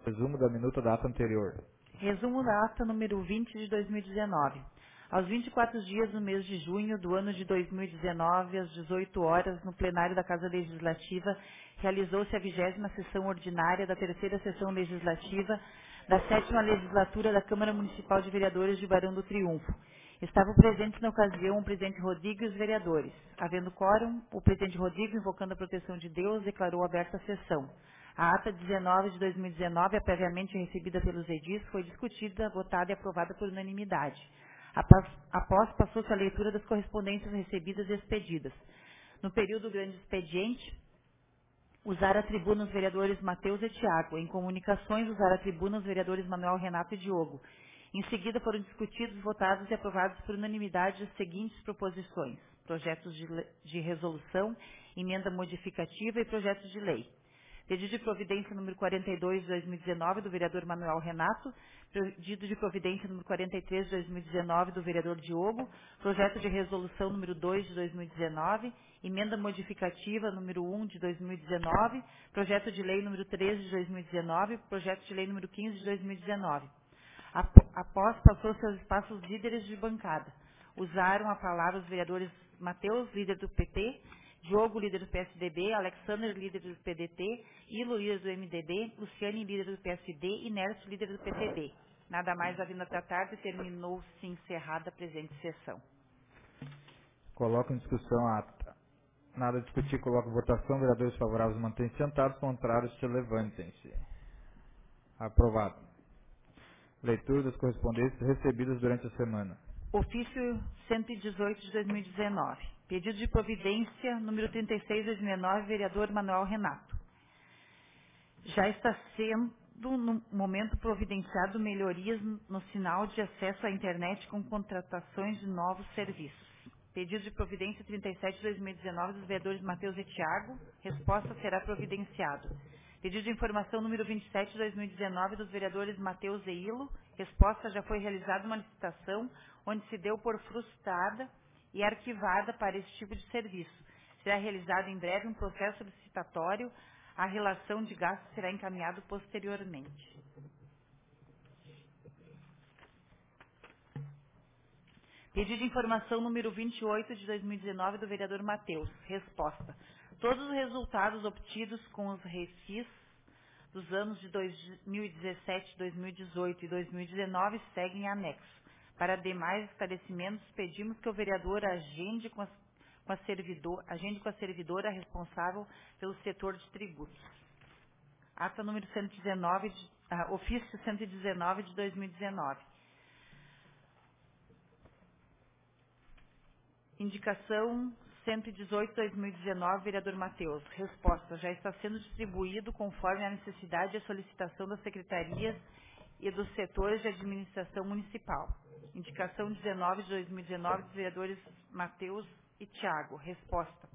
Resumo da minuta da ata anterior. Resumo da ata número 20 de 2019. Aos 24 dias do mês de junho do ano de 2019, às 18 horas, no plenário da Casa Legislativa, realizou-se a 20ª sessão ordinária da terceira sessão legislativa da 7ª legislatura da Câmara Municipal de Vereadores de Barão do Triunfo. Estavam presentes na ocasião o presidente Rodrigo e os vereadores. Havendo quórum, o presidente Rodrigo, invocando a proteção de Deus, declarou aberta a sessão. A ata 19 de 2019, a previamente recebida pelos edis, foi discutida, votada e aprovada por unanimidade. Após, passou-se a leitura das correspondências recebidas e expedidas. No período do grande expediente, usar a tribuna os vereadores Mateus e Tiago. Em comunicações, usar a tribuna os vereadores Manuel, Renato e Diogo. Em seguida, foram discutidos, votados e aprovados por unanimidade as seguintes proposições: projetos de resolução, emenda modificativa e projetos de lei. Pedido de providência número 42 de 2019 do vereador Manuel Renato, pedido de providência número 43 de 2019 do vereador Diogo, projeto de resolução número 2 de 2019, emenda modificativa número 1 de 2019, projeto de lei número 13 de 2019, projeto de lei número 15 de 2019. Após, passou-se aos espaços líderes de bancada. Usaram a palavra os vereadores Mateus, líder do PP, Diogo, líder do PSDB, Alexander, líder do PDT, Ilo, líder do MDB, Luciane, líder do PSD e Nércio, líder do PTB. Nada mais havendo a tratar e terminou-se encerrada a presente sessão. Coloco em discussão a ata. Nada a discutir, coloco em votação. Vereadores favoráveis mantêm-se sentados, contrários se levantem-se. Aprovado. Leitura das correspondências recebidas durante a semana. Ofício 118 de 2019. Pedido de providência número 36 de 2019, vereador Manuel Renato. Já está sendo, no momento, providenciado melhorias no sinal de acesso à internet com contratações de novos serviços. Pedido de providência 37 de 2019 dos vereadores Mateus e Tiago. Resposta será providenciado. Pedido de informação número 27 de 2019 dos vereadores Mateus e Ilo. Resposta: já foi realizada uma licitação onde se deu por frustrada e arquivada para esse tipo de serviço. Será realizado em breve um processo licitatório. A relação de gastos será encaminhado posteriormente. Pedido de informação número 28 de 2019 do vereador Mateus. Resposta: todos os resultados obtidos com os refis dos anos de 2017, 2018 e 2019 seguem em anexo. Para demais esclarecimentos, pedimos que o vereador agende com a servidora responsável pelo setor de tributos. Ata número 119, ofício 119 de 2019. Indicação 118/2019, vereador Mateus. Resposta: já está sendo distribuído conforme a necessidade e a solicitação das secretarias e dos setores de administração municipal. Indicação 19 de 2019 dos vereadores Mateus e Tiago. Resposta: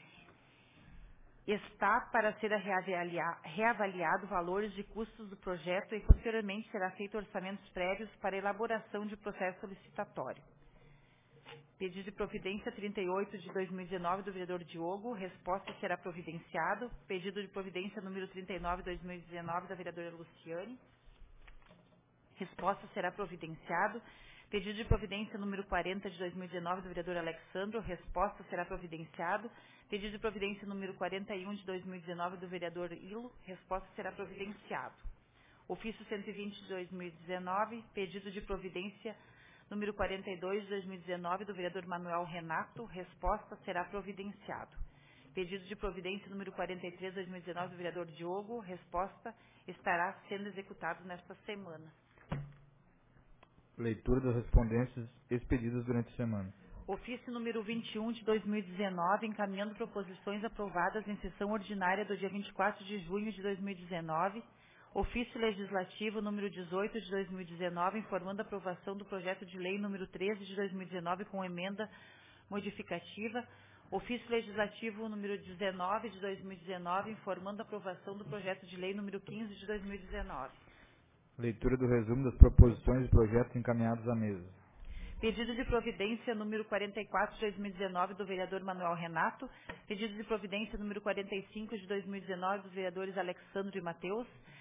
está para ser reavaliado valores de custos do projeto e posteriormente será feito orçamentos prévios para elaboração de processo licitatório. Pedido de providência 38 de 2019 do vereador Diogo. Resposta: será providenciado. Pedido de providência número 39 de 2019 da vereadora Luciane. Resposta: será providenciado. Pedido de providência número 40 de 2019 do vereador Alexandro. Resposta: será providenciado. Pedido de providência número 41 de 2019 do vereador Ilo. Resposta: será providenciado. Ofício 120 de 2019, pedido de providência número 42 de 2019 do vereador Manuel Renato. Resposta: será providenciado. Pedido de providência número 43 de 2019 do vereador Diogo. Resposta: estará sendo executado nesta semana. Leitura das respondências expedidas durante a semana. Ofício número 21 de 2019, encaminhando proposições aprovadas em sessão ordinária do dia 24 de junho de 2019. Ofício legislativo número 18 de 2019, informando a aprovação do projeto de lei número 13 de 2019 com emenda modificativa. Ofício legislativo número 19 de 2019, informando a aprovação do projeto de lei número 15 de 2019. Leitura do resumo das proposições e projetos encaminhados à mesa. Pedido de providência número 44 de 2019 do vereador Manuel Renato. Pedido de providência número 45 de 2019 dos vereadores Alexandre e Mateus.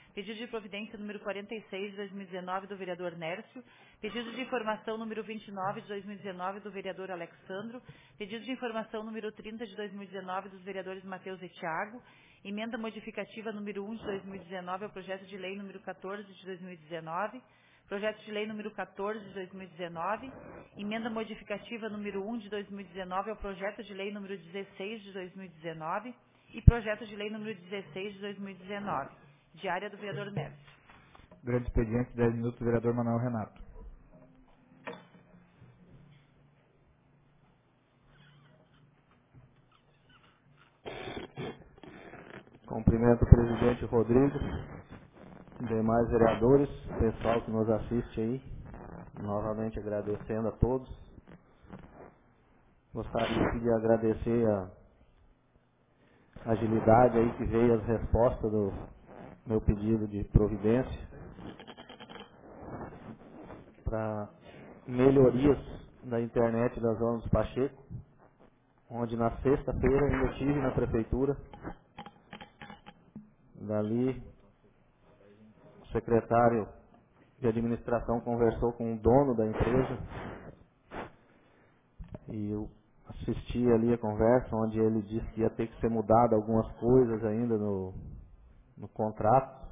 Pedido de providência número 46 de 2019 do vereador Nércio. Pedido de informação número 29 de 2019 do vereador Alexandro. Pedido de informação número 30 de 2019 dos vereadores Matheus e Thiago. Emenda modificativa número 1 de 2019 ao projeto de lei número 14 de 2019. Projeto de lei número 14 de 2019. Emenda modificativa número 1 de 2019 ao projeto de lei número 16 de 2019. E projeto de lei número 16 de 2019. Diária do vereador Neves. Grande expediente, 10 minutos, vereador Manuel Renato. Cumprimento o presidente Rodrigo, demais vereadores, pessoal que nos assiste aí. Novamente agradecendo a todos. Gostaria de agradecer a agilidade aí que veio as respostas do meu pedido de providência para melhorias na internet da Zona dos Pacheco, onde na sexta-feira ainda estive na prefeitura. Dali, o secretário de administração conversou com o dono da empresa e eu assisti ali a conversa, onde ele disse que ia ter que ser mudado algumas coisas ainda no contrato.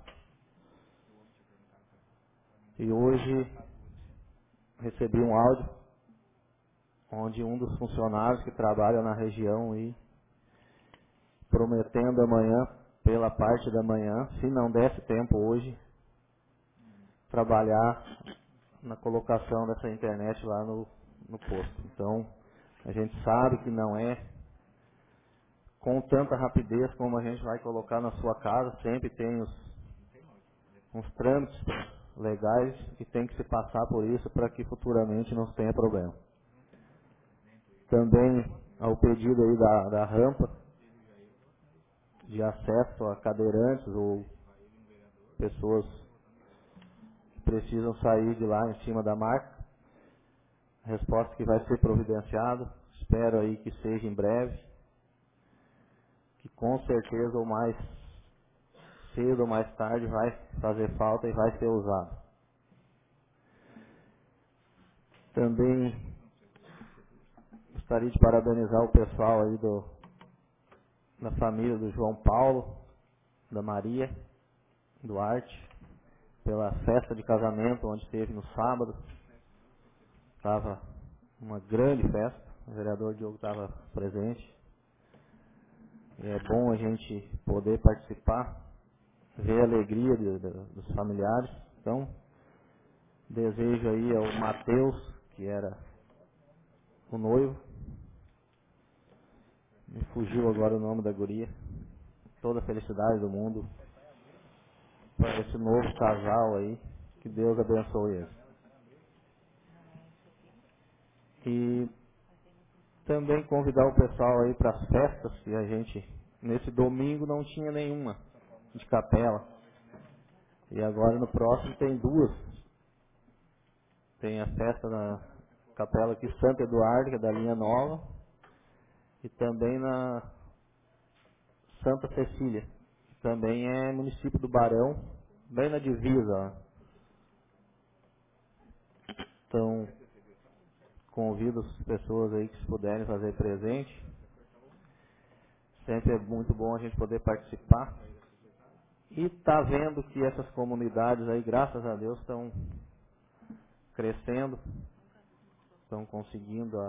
E hoje recebi um áudio onde um dos funcionários que trabalha na região aí, prometendo amanhã, pela parte da manhã, se não desse tempo hoje, trabalhar na colocação dessa internet lá no posto. Então, a gente sabe que não é com tanta rapidez como a gente vai colocar na sua casa, sempre tem uns trâmites legais e tem que se passar por isso para que futuramente não tenha problema. Também ao pedido aí da rampa de acesso a cadeirantes ou pessoas que precisam sair de lá em cima da marca, a resposta que vai ser providenciado, espero aí que seja em breve, que com certeza ou mais cedo ou mais tarde vai fazer falta e vai ser usado. Também gostaria de parabenizar o pessoal aí da família do João Paulo, da Maria Duarte, pela festa de casamento onde teve no sábado. Estava uma grande festa, o vereador Diogo estava presente. E é bom a gente poder participar, ver a alegria dos familiares. Então, desejo aí ao Matheus, que era o noivo, me fugiu agora o nome da guria, toda a felicidade do mundo para esse novo casal aí, que Deus abençoe eles. E também convidar o pessoal aí para as festas, que a gente, nesse domingo não tinha nenhuma de capela, e agora no próximo tem duas. Tem a festa na capela aqui Santo Eduardo, que é da linha nova, e também na Santa Cecília, que também é município do Barão, bem na divisa, ó. Então, convido as pessoas aí que se puderem fazer presente. Sempre é muito bom a gente poder participar. E tá vendo que essas comunidades aí, graças a Deus, estão crescendo, estão conseguindo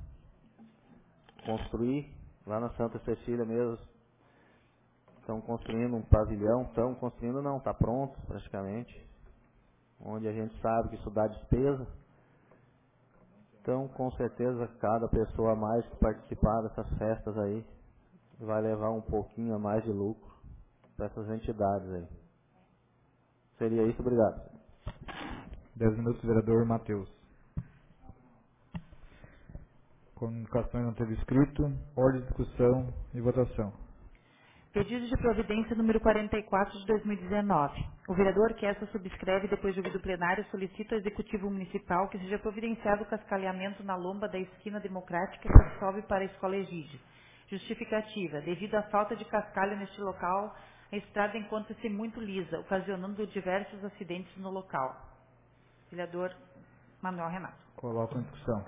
construir. Lá na Santa Cecília mesmo, estão construindo um pavilhão, estão construindo não, está pronto praticamente, onde a gente sabe que isso dá despesa. Então, com certeza, cada pessoa a mais que participar dessas festas aí vai levar um pouquinho a mais de lucro para essas entidades aí. Seria isso, obrigado. 10 minutos, vereador Matheus. Comunicações não teve escrito, ordem de discussão e votação. Pedido de providência número 44 de 2019. O vereador que essa subscreve, depois de ouvido o plenário, solicita ao Executivo Municipal que seja providenciado o cascalhamento na lomba da esquina democrática que sobe para a Escola Egídio. Justificativa. Devido à falta de cascalho neste local, A estrada encontra-se muito lisa, ocasionando diversos acidentes no local. Vereador Manuel Renato. Coloco em discussão.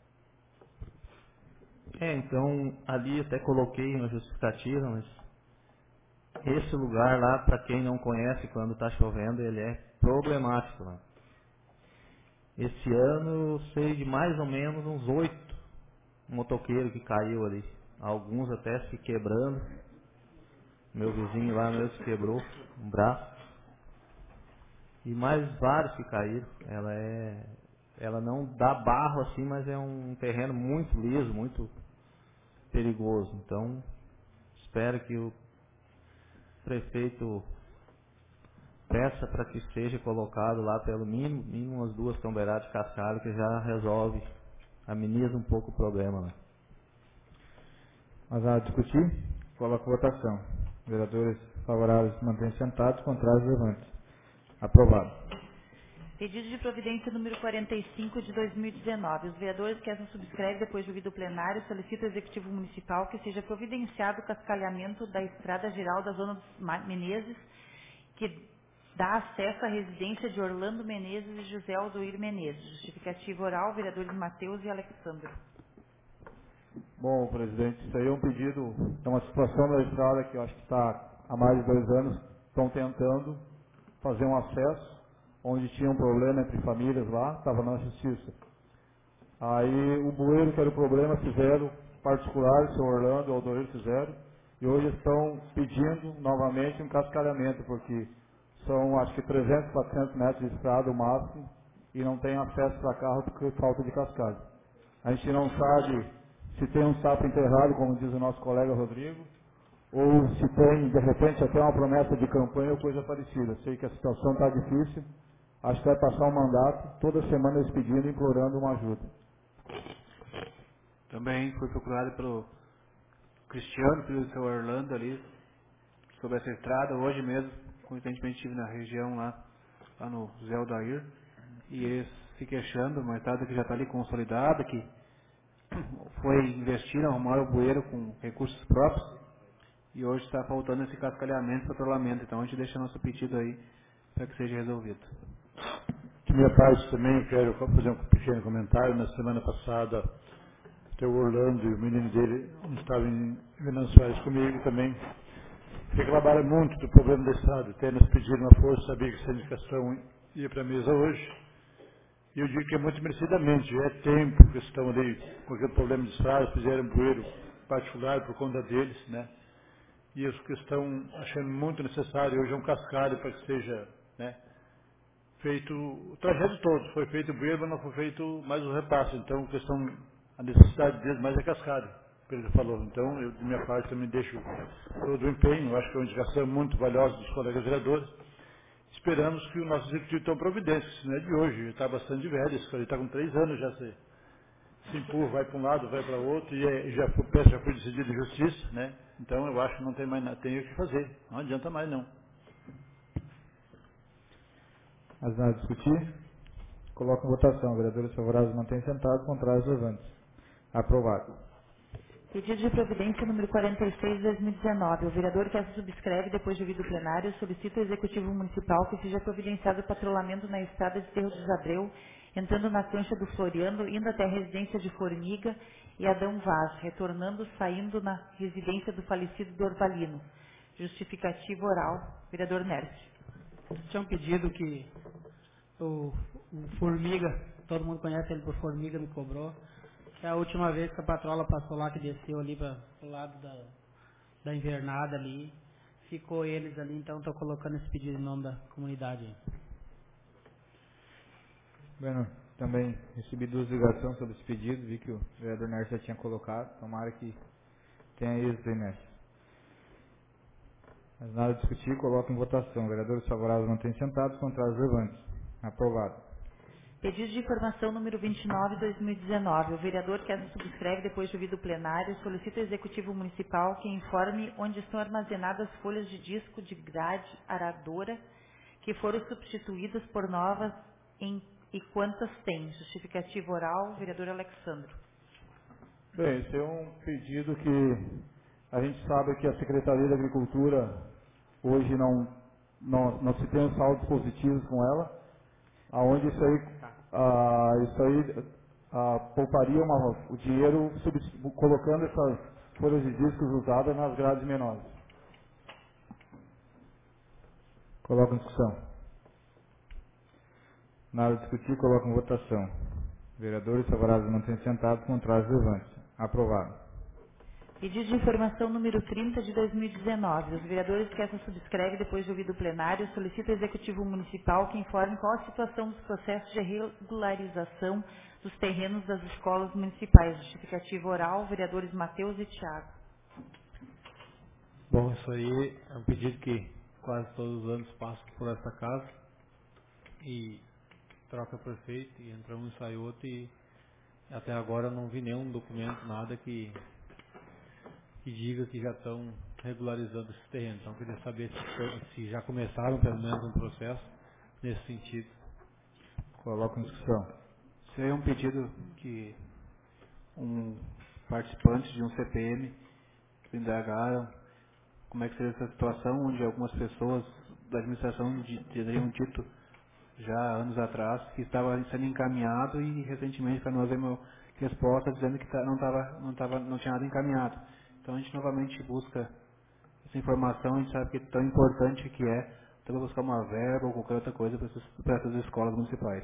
Então, ali até coloquei uma justificativa, mas esse lugar lá, para quem não conhece, quando está chovendo, ele é problemático lá. Esse ano eu sei de mais ou menos uns 8 motoqueiros que caiu ali. Alguns até se quebrando. Meu vizinho lá mesmo se quebrou um braço. E mais vários que caíram. Ela não dá barro assim, mas é um terreno muito liso, muito perigoso. Então, espero que o prefeito peça para que seja colocado lá pelo mínimo umas 2 tombeiradas de cascalho, que já resolve, ameniza um pouco o problema lá. Mas a discutir? Coloco em votação. Vereadores favoráveis mantêm-se sentados, contrários levantes. Aprovado. Pedido de providência número 45 de 2019. Os vereadores que essa subscreve depois de ouvido o plenário solicitam ao Executivo Municipal que seja providenciado o cascalhamento da estrada geral da zona dos Menezes, que dá acesso à residência de Orlando Menezes e José Aldoir Menezes. Justificativa oral, vereadores Mateus e Alexandre. Bom, presidente, isso aí é um pedido, é uma situação da estrada que eu acho que está há mais de 2 anos, estão tentando fazer um acesso, onde tinha um problema entre famílias lá, estava na justiça. Aí o bueiro, que era o problema, fizeram particular, o seu Orlando, o Aldoir fizeram, e hoje estão pedindo novamente um cascalhamento, porque são acho que 300, 400 metros de estrada o máximo, e não tem acesso para carro porque falta de cascalho. A gente não sabe se tem um sapo enterrado, como diz o nosso colega Rodrigo, ou se tem, de repente, até uma promessa de campanha ou coisa parecida. Sei que a situação está difícil, acho que vai passar um mandato, toda semana eles pedindo e implorando uma ajuda. Também foi procurado pelo Cristiano, filho do seu Orlando ali, sobre essa estrada. Hoje mesmo, coincidentemente, estive na região lá no Zé Aldair, e eles se queixando, uma estrada que já está ali consolidada, que foi investir, arrumar o bueiro com recursos próprios, e hoje está faltando esse cascalhamento e patrulhamento. Então a gente deixa nosso pedido aí para que seja resolvido. De minha parte também quero fazer um pequeno comentário. Na semana passada, o teu Orlando e o menino dele estavam em Venâncio Soares comigo também. Reclamaram muito do problema da estrada, até nos pediram uma força, sabia que essa indicação ia para a mesa hoje. E eu digo que é muito merecidamente, é tempo que estão ali com aquele problema de estrada, fizeram um bueiro particular por conta deles, né? E os que estão achando muito necessário hoje é um cascalho para que seja, né, feito o trajeto todo. Foi feito o bueiro, mas não foi feito mais o repasse. Então, a necessidade deles mais é cascalho, pelo que ele falou. Então, eu, de minha parte, também deixo todo o empenho. Eu acho que é uma indicação muito valiosa dos colegas vereadores. Esperamos que o nosso executivo tome providência, isso não é de hoje, ele está bastante velho, ele está com 3 anos já se empurra, vai para um lado, vai para outro, e já foi decidido em justiça, né? Então eu acho que não tem mais nada, tem o que fazer, não adianta mais não. Mas nada a discutir? Coloco em votação. Vereadores favoráveis mantêm sentados, contrários levantes. Aprovado. Pedido de providência número 46 de 2019. O vereador que essa subscreve depois de ouvido o plenário solicita ao Executivo Municipal que seja providenciado o patrulhamento na estrada de Cerro dos Abreu, entrando na cancha do Floriano, indo até a residência de Formiga e Adão Vaz, retornando, saindo na residência do falecido Dorvalino. Justificativa oral. Vereador Nerce. Tinha um pedido que o Formiga, todo mundo conhece ele por Formiga, me cobrou. Que a última vez que a patrola passou lá, que desceu ali para o lado da invernada ali, ficou eles ali, então estou colocando esse pedido em nome da comunidade aí. Bueno, também recebi 2 ligações sobre esse pedido, vi que o vereador Nerce já tinha colocado, tomara que tenha êxito aí, Nerce. Mas nada a discutir, coloco em votação. Vereadores favoráveis mantêm sentados, contrários levantes. Aprovado. Pedido de informação número 29 de 2019. O vereador que essa subscreve depois de ouvido o plenário solicita ao Executivo Municipal que informe onde estão armazenadas folhas de disco de grade aradora que foram substituídas por novas e quantas tem. Justificativa oral, vereador Alexandro. Bem, esse é um pedido que a gente sabe que a Secretaria da Agricultura hoje não se tem saldos positivos com ela, aonde isso aí pouparia o dinheiro colocando essas folhas de discos usadas nas grades menores. Coloco em discussão. Nada a discutir, coloco em votação. Vereadores favoráveis mantêm sentados, contrários levantes. Aprovado. Pedido de informação número 30 de 2019. Os vereadores que essa subscreve, depois de ouvido o plenário, solicita ao Executivo Municipal que informe qual a situação dos processos de regularização dos terrenos das escolas municipais. Justificativa oral, vereadores Mateus e Thiago. Bom, isso aí é um pedido que quase todos os anos passa por essa casa e troca prefeito e entra um e sai outro e até agora eu não vi nenhum documento, nada que diga que já estão regularizando esse terreno. Então eu queria saber se já começaram pelo menos um processo nesse sentido. Coloco em discussão. Isso aí é um pedido que um participante de um CPM que indagaram como é que seria essa situação, onde algumas pessoas da administração teriam dito já anos atrás que estava sendo encaminhado e recentemente para nós veio uma resposta dizendo que não tinha nada encaminhado. Então a gente novamente busca essa informação, a gente sabe que é tão importante que é para buscar uma verba ou qualquer outra coisa para essas escolas municipais.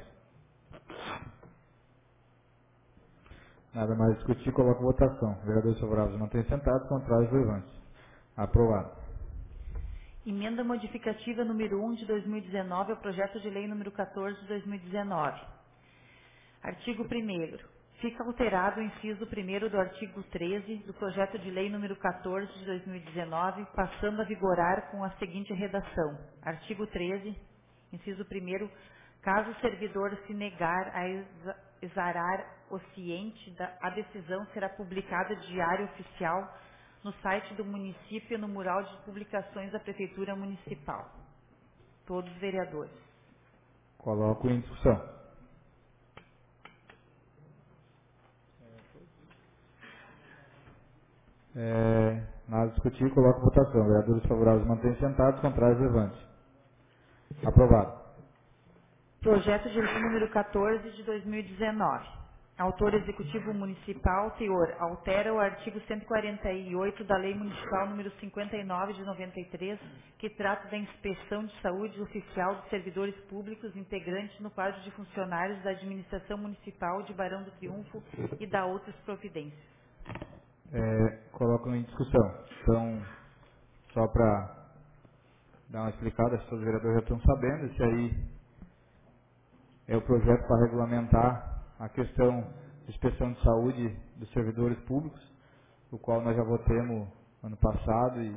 Nada mais a discutir, coloco em votação. Vereadores favoráveis mantêm sentados, contrários levantes. Aprovado. Emenda modificativa número 1 de 2019 ao projeto de lei número 14 de 2019. Artigo 1º. Fica alterado o inciso 1º do artigo 13 do projeto de lei número 14 de 2019, passando a vigorar com a seguinte redação. Artigo 13, inciso 1º. Caso o servidor se negar a exarar o ciente, a decisão será publicada de diário oficial no site do município e no mural de publicações da Prefeitura Municipal. Todos vereadores. Coloco em discussão. Nada a discutir, coloco em votação. Vereadores favoráveis mantêm sentados, contrários levantes. Aprovado. Projeto de lei número 14 de 2019. Autor Executivo Municipal, teor, altera o artigo 148 da Lei Municipal número 59 de 93, que trata da inspeção de saúde oficial dos servidores públicos integrantes no quadro de funcionários da administração municipal de Barão do Triunfo e da outras providências. Coloco em discussão. Então, só para dar uma explicada, se todos os vereadores já estão sabendo, esse aí é o projeto para regulamentar a questão de inspeção de saúde dos servidores públicos, o qual nós já votamos ano passado e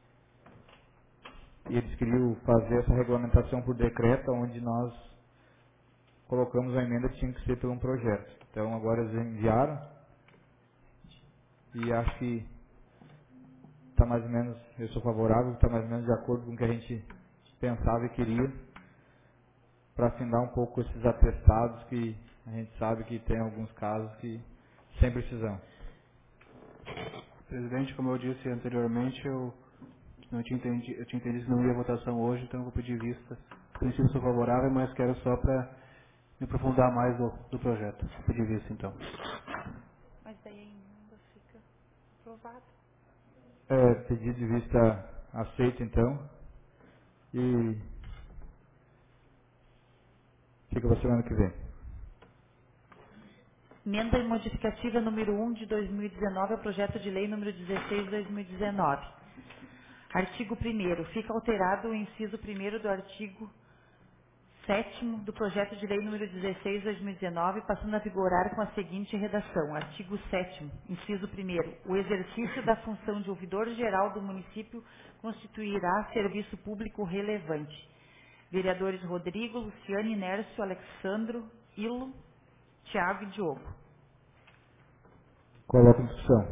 eles queriam fazer essa regulamentação por decreto, onde nós colocamos a emenda que tinha que ser por um projeto. Então agora eles enviaram e acho que está mais ou menos, eu sou favorável, está mais ou menos de acordo com o que a gente pensava e queria, para afinar um pouco esses atestados que a gente sabe que tem alguns casos que sem precisão. Presidente, como eu disse anteriormente, eu tinha entendido que não ia votação hoje, então eu vou pedir vista. A princípio sou favorável, mas quero só para me aprofundar mais do projeto. Vou pedir vista então. Mas daí a emenda fica aprovada. Pedido de vista aceito então e fica para a semana que vem. Emenda modificativa número 1 de 2019 ao projeto de lei número 16 de 2019. Artigo 1º. Fica alterado o inciso 1º do artigo 7º do projeto de lei número 16 de 2019, passando a vigorar com a seguinte redação. Artigo 7º. Inciso 1º. O exercício da função de ouvidor-geral do município constituirá serviço público relevante. Vereadores Rodrigo, Luciane, Inércio, Alexandro, Ilo, Tiago e Diogo. Coloco em discussão.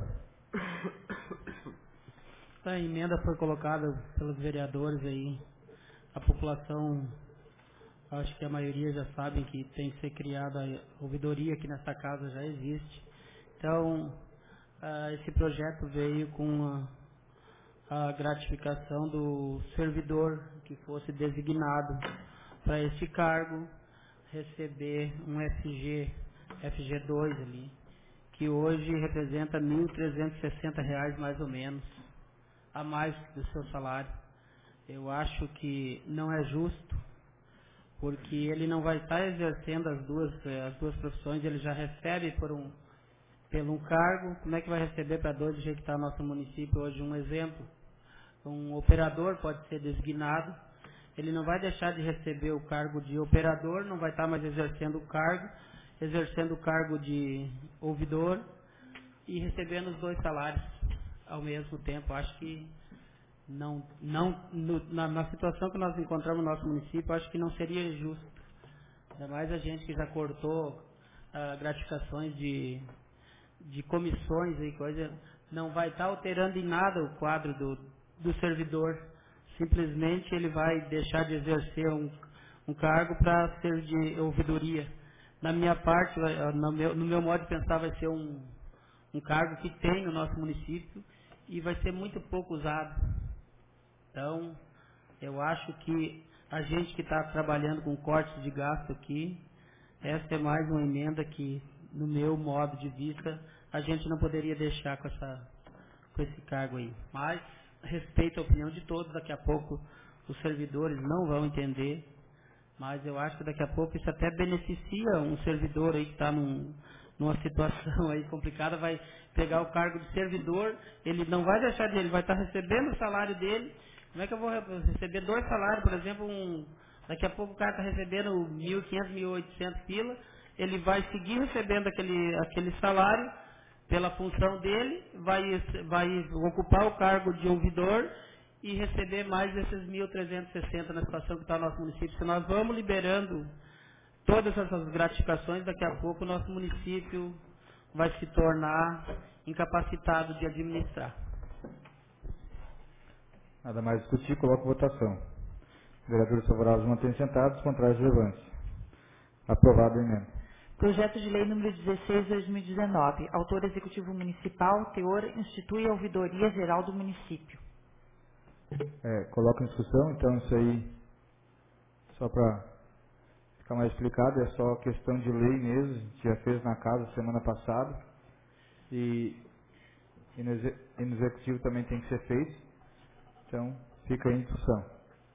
A emenda foi colocada pelos vereadores aí. A população, acho que a maioria já sabe que tem que ser criada a ouvidoria, que nessa casa já existe. Então, esse projeto veio com a gratificação do servidor que fosse designado para esse cargo receber um FG2 ali, que hoje representa R$ 1.360 mais ou menos, a mais do seu salário. Eu acho que não é justo, porque ele não vai estar exercendo as duas profissões, ele já recebe pelo um cargo, como é que vai receber para dois do jeito que está no nosso município hoje? Um exemplo, um operador pode ser designado, ele não vai deixar de receber o cargo de operador, não vai estar mais exercendo o cargo de ouvidor e recebendo os dois salários ao mesmo tempo. Acho que na situação que nós encontramos no nosso município, acho que não seria justo. Ainda mais a gente que já cortou gratificações de comissões e coisa, não vai estar alterando em nada o quadro do servidor. Simplesmente ele vai deixar de exercer um cargo para ser de ouvidoria. Na minha parte, no meu modo de pensar, vai ser um cargo que tem no nosso município e vai ser muito pouco usado. Então, eu acho que a gente que está trabalhando com cortes de gasto aqui, essa é mais uma emenda que, no meu modo de vista, a gente não poderia deixar com esse cargo aí. Mas, respeito a opinião de todos, daqui a pouco os servidores não vão entender, mas eu acho que daqui a pouco isso até beneficia um servidor aí que está numa situação aí complicada, vai pegar o cargo de servidor, ele não vai deixar de, ele vai estar recebendo o salário dele. Como é que eu vou receber dois salários, por exemplo, daqui a pouco o cara está recebendo 1.500, 1.800 pila, ele vai seguir recebendo aquele salário pela função dele, vai ocupar o cargo de ouvidor e receber mais desses 1.360 na situação que está o nosso município. Se nós vamos liberando todas essas gratificações, daqui a pouco o nosso município vai se tornar incapacitado de administrar. Nada mais discutir, coloco votação. Vereadores favoráveis mantêm sentados, contrários relevantes. Aprovado a emenda. Projeto de Lei número 16 de 2019. Autor Executivo Municipal, teor, institui a Ouvidoria Geral do Município. Coloco em discussão, então isso aí, só para ficar mais explicado, é só questão de lei mesmo, a gente já fez na casa semana passada, e no Executivo também tem que ser feito, então fica aí em discussão.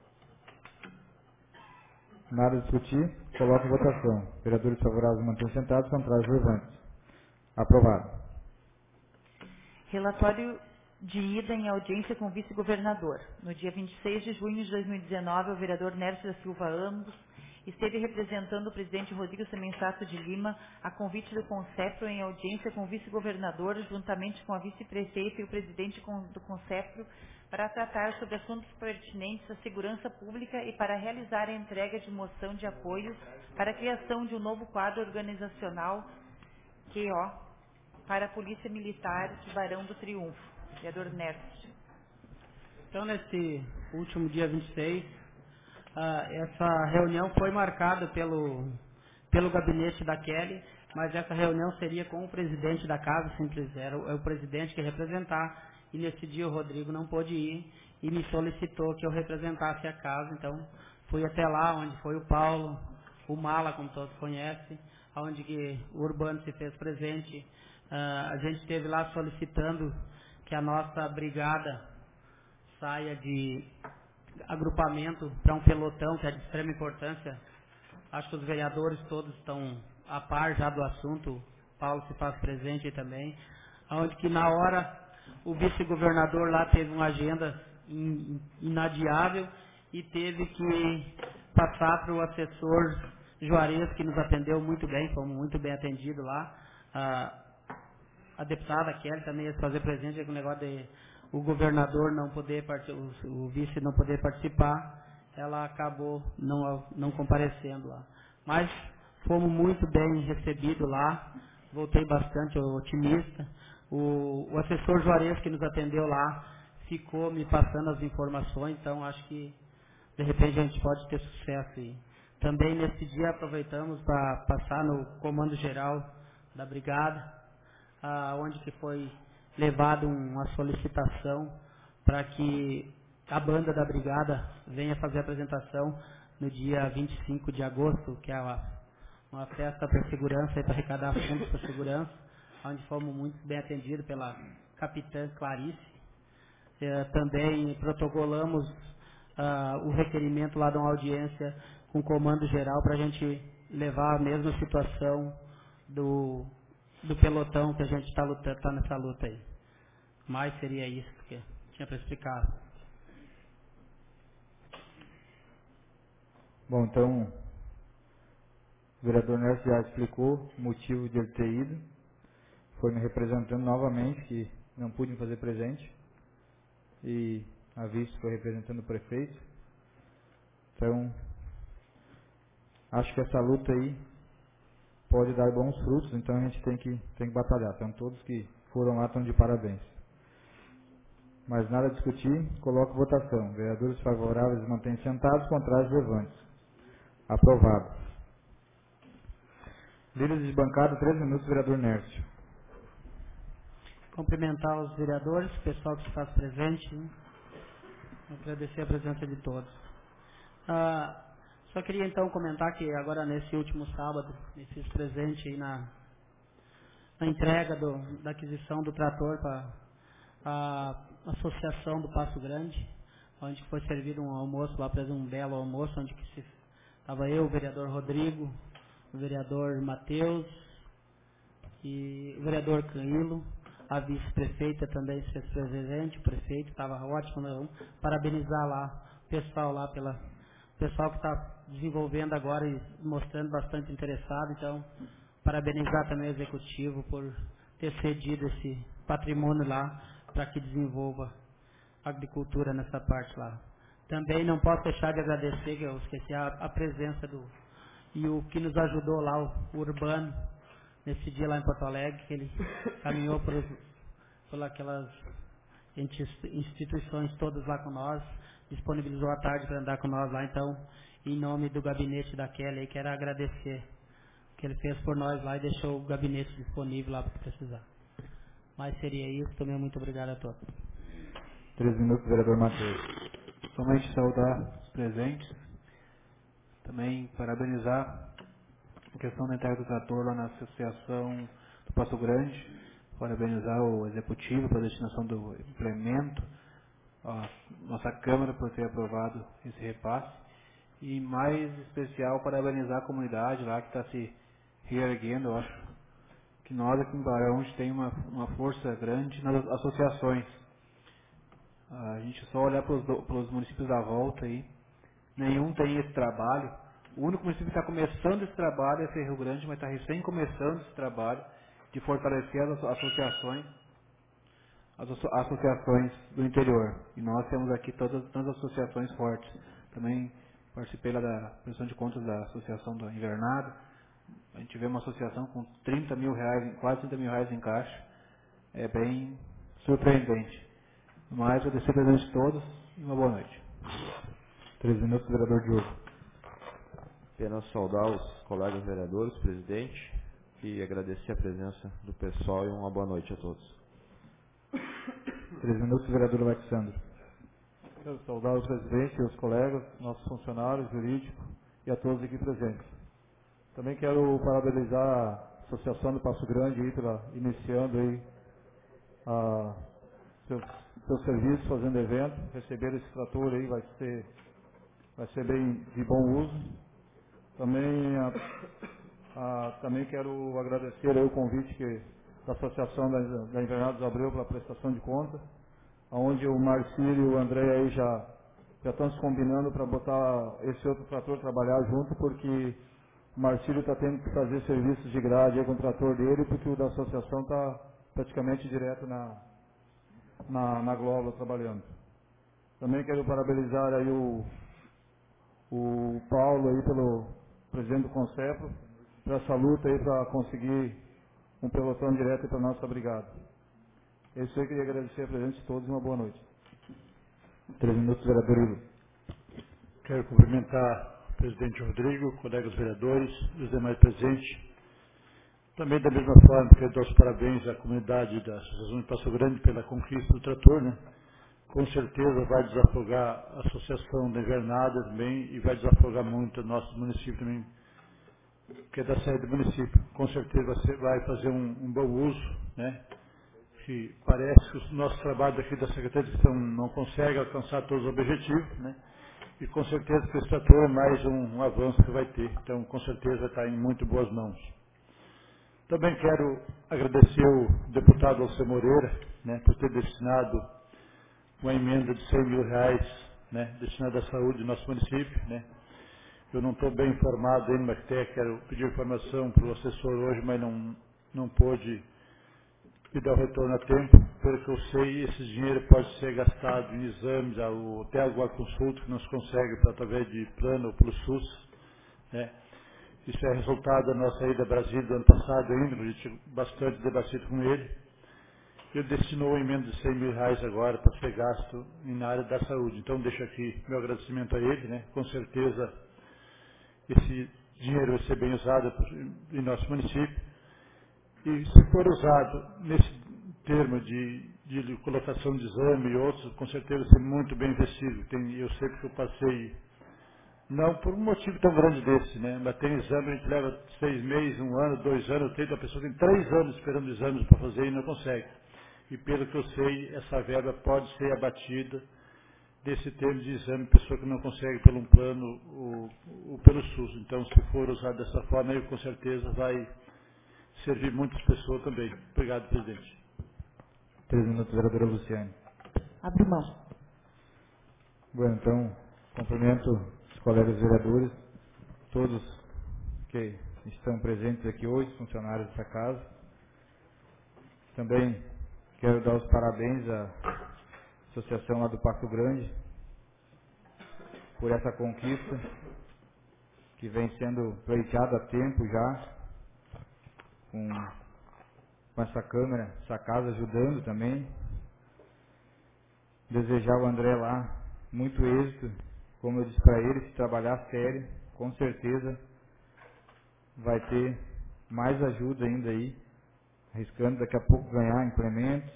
Nada a discutir, coloco em votação. Vereadores favoráveis mantêm sentados, contrários relevantes. Aprovado. Relatório de ida em audiência com o vice-governador. No dia 26 de junho de 2019, o vereador Nércio da Silva Ambos esteve representando o presidente Rodrigo Semensato de Lima a convite do Concepro em audiência com o vice-governador, juntamente com a vice-prefeita e o presidente do Concepro, para tratar sobre assuntos pertinentes à segurança pública e para realizar a entrega de moção de apoio para a criação de um novo quadro organizacional QO para a Polícia Militar de Barão do Triunfo. Vereador Nércio. Então, nesse último dia 26, essa reunião foi marcada pelo gabinete da Kelly, mas essa reunião seria com o presidente da casa, simples, era o presidente que ia representar, e nesse dia o Rodrigo não pôde ir e me solicitou que eu representasse a casa, então fui até lá, onde foi o Paulo, o Mala, como todos conhecem, onde que o Urbano se fez presente. A gente esteve lá solicitando que a nossa brigada saia de agrupamento para um pelotão, que é de extrema importância. Acho que os vereadores todos estão a par já do assunto, o Paulo se faz presente aí também, onde que na hora o vice-governador lá teve uma agenda inadiável e teve que passar para o assessor Juarez, que nos atendeu muito bem, fomos muito bem atendidos lá. A deputada Kelly também ia se fazer presente com o negócio de o governador não poder o vice não poder participar, ela acabou não comparecendo lá. Mas fomos muito bem recebidos lá, voltei bastante otimista. O assessor Juarez que nos atendeu lá ficou me passando as informações, então acho que de repente a gente pode ter sucesso. E também nesse dia aproveitamos para passar no comando geral da brigada, onde que foi levado uma solicitação para que a banda da brigada venha fazer a apresentação no dia 25 de agosto, que é uma festa para segurança, para arrecadar fundos para segurança, onde fomos muito bem atendidos pela capitã Clarice. Também protocolamos o requerimento lá de uma audiência com o comando geral para a gente levar a mesma situação do pelotão que a gente está nessa luta aí. Mas seria isso que tinha para explicar. Bom, então, o vereador Nercio já explicou o motivo de ele ter ido. Foi me representando novamente, que não pude me fazer presente. E a vice foi representando o prefeito. Então, acho que essa luta aí pode dar bons frutos, então a gente tem que batalhar. Então, todos que foram lá estão de parabéns. Mas nada a discutir, coloco votação. Vereadores favoráveis mantêm sentados, contrários levantes. Aprovado. Líderes de bancada, 3 minutos, vereador Nercio. Cumprimentar os vereadores, o pessoal que está presente, né? Agradecer a presença de todos. Só queria então comentar que agora nesse último sábado, me fiz presente aí na entrega da aquisição do trator para a Associação do Passo Grande, onde foi servido um almoço lá, um belo almoço, onde estava eu, o vereador Rodrigo, o vereador Matheus e o vereador Canilo, a vice-prefeita também se fez presente, o prefeito, estava ótimo, né? Vamos parabenizar lá o pessoal lá o pessoal que está desenvolvendo agora e mostrando bastante interessado, então parabenizar também o executivo por ter cedido esse patrimônio lá para que desenvolva a agricultura nessa parte lá. Também não posso deixar de agradecer, que eu esqueci a presença e o que nos ajudou lá, o Urbano, nesse dia lá em Porto Alegre, que ele caminhou por aquelas instituições todas lá com nós, disponibilizou a tarde para andar com nós lá, então, em nome do gabinete da Kelly, quero agradecer o que ele fez por nós lá e deixou o gabinete disponível lá para precisar. Mas seria isso, também muito obrigado a todos. 3 minutos, vereador Matheus. Somente saudar os presentes, também parabenizar a questão da entrega do trator lá na Associação do Passo Grande, parabenizar o Executivo pela destinação do implemento, a nossa Câmara por ter aprovado esse repasse, e mais especial parabenizar a comunidade lá que está se reerguendo. Eu acho que nós aqui em Barão tem uma força grande nas associações. A gente só olhar para os municípios da volta aí, nenhum tem esse trabalho. O único município que está começando esse trabalho é Rio Grande, mas está recém começando esse trabalho de fortalecer as associações do interior. E nós temos aqui todas as associações fortes. Também participei lá da prestação de contas da Associação da Invernada. A gente vê uma associação com 30 mil reais, quase 30 mil reais em caixa. É bem surpreendente. Mas agradecer a presença de todos e uma boa noite. 3 minutos, vereador Diogo. Apenas saudar os colegas vereadores, presidente, e agradecer a presença do pessoal e uma boa noite a todos. 3 minutos, vereador Alexandre. Quero saudar o presidente e os colegas, nossos funcionários jurídicos e a todos aqui presentes. Também quero parabenizar a Associação do Passo Grande aí iniciando aí seus serviços, fazendo evento. Receber esse trator aí vai ser bem de bom uso. Também quero agradecer aí o convite da Associação da Invernados Abreu pela prestação de contas, onde o Marcílio e o André aí já estão se combinando para botar esse outro trator trabalhar junto, porque o Marcílio está tendo que fazer serviços de grade aí com o trator dele, porque o da associação está praticamente direto na Glóbula trabalhando. Também quero parabenizar aí o Paulo aí pelo presidente do Concepro, para essa luta aí para conseguir um pelotão direto para a nossa brigada. É isso aí, queria agradecer a presença de todos e uma boa noite. 3 minutos, vereador Ivo. Quero cumprimentar o presidente Rodrigo, colegas vereadores e os demais presentes. Também, da mesma forma, quero dar os parabéns à comunidade da Associação de Passo Grande pela conquista do trator, né? com certeza vai desafogar a Associação da Invernada também e vai desafogar muito o nosso município também, que é da sede do município. Com certeza você vai fazer um bom uso, né? Que parece que o nosso trabalho aqui da Secretaria de Gestão não consegue alcançar todos os objetivos, né? E com certeza que esse trator é mais um avanço que vai ter. Então, com certeza está em muito boas mãos. Também quero agradecer o deputado Alceu Moreira, né, por ter destinado uma emenda de R$ 100.000, né, destinada à saúde do nosso município, né. Eu não estou bem informado ainda, mas até quero pedir informação para o assessor hoje, mas não pôde me dar o retorno a tempo. Pelo que eu sei, esse dinheiro pode ser gastado em exames, ou até alguma consulta que não se consegue através de plano ou pelo SUS, né. Isso é resultado da nossa ida a Brasília do ano passado ainda, a gente bastante debatido com ele. Ele destinou a emenda de R$ 100.000 agora para ser gasto na área da saúde. Então, deixo aqui meu agradecimento a ele, né. Com certeza, esse dinheiro vai ser bem usado em nosso município. E se for usado nesse termo de colocação de exame e outros, com certeza vai ser muito bem investido. Eu sei porque eu passei, não por um motivo tão grande desse, né? Mas tem exame, a gente leva 6 meses, 1 ano, 2 anos, a pessoa tem 3 anos esperando exames para fazer e não consegue. E pelo que eu sei, essa verba pode ser abatida desse termo de exame, pessoa que não consegue pelo um plano ou pelo SUS. Então, se for usado dessa forma, aí com certeza vai servir muitas pessoas também. Obrigado, presidente. 3 minutos, vereadora Luciane. Abre mão. Bom, então, cumprimento os colegas vereadores, todos que estão presentes aqui hoje, funcionários dessa casa. Também quero dar os parabéns à associação lá do Passo Grande por essa conquista que vem sendo pleiteada há tempo já, com essa Câmara, essa casa ajudando também. Desejar ao André lá muito êxito, como eu disse para ele, se trabalhar sério, com certeza vai ter mais ajuda ainda aí, arriscando daqui a pouco ganhar implementos,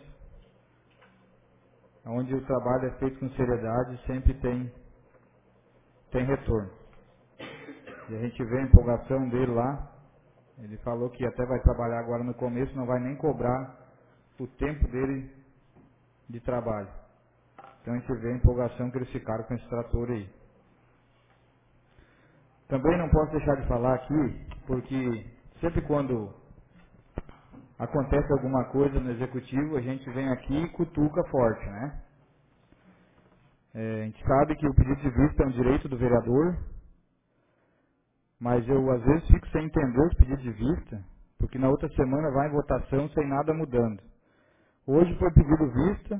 onde o trabalho é feito com seriedade, sempre tem retorno. E a gente vê a empolgação dele lá, ele falou que até vai trabalhar agora no começo, não vai nem cobrar o tempo dele de trabalho. Então a gente vê a empolgação que eles ficaram com esse trator aí. Também não posso deixar de falar aqui, porque sempre quando acontece alguma coisa no executivo, a gente vem aqui e cutuca forte, né? A gente sabe que o pedido de vista é um direito do vereador, mas eu às vezes fico sem entender os pedidos de vista, porque na outra semana vai em votação sem nada mudando. Hoje foi pedido vista,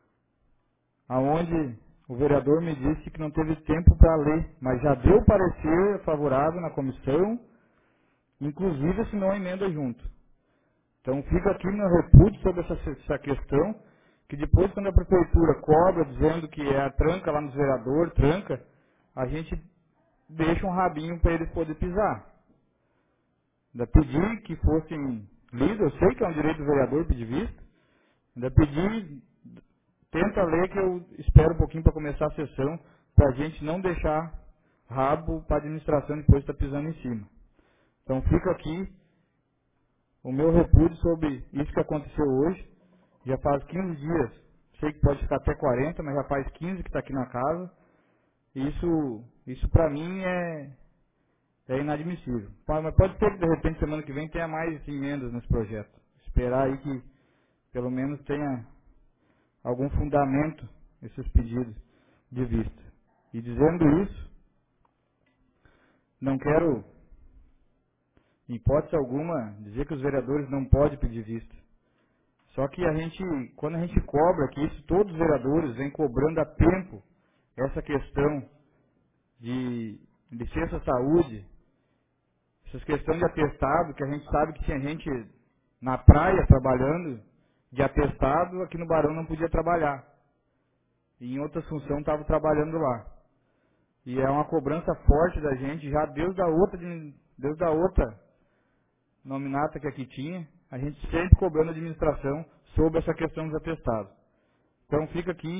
aonde o vereador me disse que não teve tempo para ler, mas já deu parecer favorável na comissão, inclusive assinou a emenda junto. Então fica aqui meu repúdio sobre essa questão, que depois quando a prefeitura cobra dizendo que é a tranca lá nos vereadores, tranca, a gente deixa um rabinho para eles poderem pisar. Ainda pedi que fossem lidos, eu sei que é um direito do vereador pedir vista, ainda pedi, tenta ler que eu espero um pouquinho para começar a sessão, para a gente não deixar rabo para a administração depois estar pisando em cima. Então fica aqui o meu repúdio sobre isso que aconteceu hoje. Já faz 15 dias, sei que pode ficar até 40, mas já faz 15 que está aqui na casa. Isso para mim é inadmissível. Mas pode ser que de repente semana que vem tenha mais emendas nesse projeto. Esperar aí que pelo menos tenha algum fundamento esses pedidos de vista. E dizendo isso, não quero, em hipótese alguma, dizer que os vereadores não podem pedir vista. Só que quando a gente cobra, que isso todos os vereadores vêm cobrando a tempo essa questão de licença saúde, essas questões de atestado, que a gente sabe que tinha gente na praia trabalhando de atestado, aqui no Barão não podia trabalhar. E em outra função estava trabalhando lá. E é uma cobrança forte da gente, já desde a outra nominata que aqui tinha, a gente sempre cobrando a administração sobre essa questão dos atestados. Então fica aqui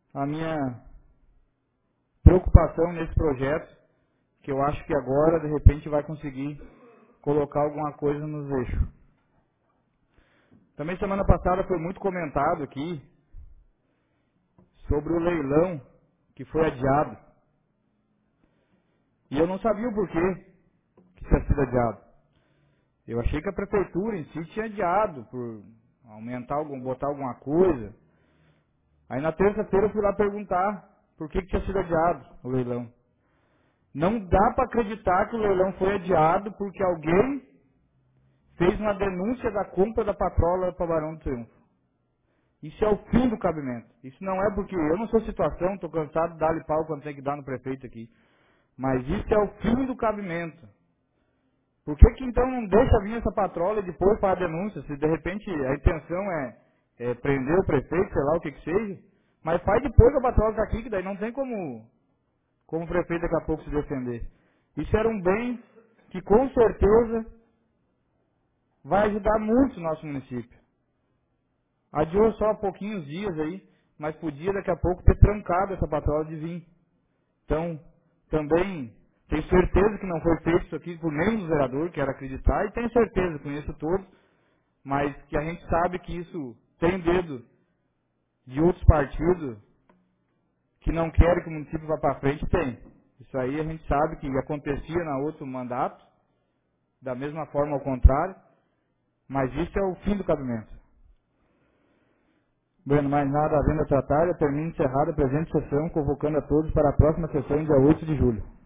a minha preocupação nesse projeto, que eu acho que agora, de repente, vai conseguir colocar alguma coisa nos eixos. Também semana passada foi muito comentado aqui sobre o leilão que foi adiado. E eu não sabia o porquê que tinha sido adiado. Eu achei que a prefeitura em si tinha adiado por aumentar botar alguma coisa. Aí na terça-feira eu fui lá perguntar por que tinha sido adiado o leilão. Não dá para acreditar que o leilão foi adiado porque alguém fez uma denúncia da compra da patrola para Barão do Triunfo. Isso é o fim do cabimento. Isso não é porque eu não sou situação, estou cansado de dar-lhe pau quando tem que dar no prefeito aqui. Mas isso é o fim do cabimento. Por que então não deixa vir essa patrola e depois para a denúncia? Se de repente a intenção é prender o prefeito, sei lá o que seja, mas faz depois que a patrola está aqui, que daí não tem como o prefeito daqui a pouco se defender. Isso era um bem que com certeza vai ajudar muito o nosso município. Adiou só há pouquinhos dias aí, mas podia daqui a pouco ter trancado essa patrola de vir. Então, também tenho certeza que não foi feito isso aqui por nenhum dos vereadores, quero acreditar, e tenho certeza, conheço todos, mas que a gente sabe que isso tem dedo de outros partidos que não querem que o município vá para frente, tem. Isso aí a gente sabe que acontecia na outro mandato, da mesma forma ao contrário, mas isso é o fim do cabimento. Bueno, mais nada havendo a tratar, eu termino encerrada a presente sessão, convocando a todos para a próxima sessão, dia 8 de julho.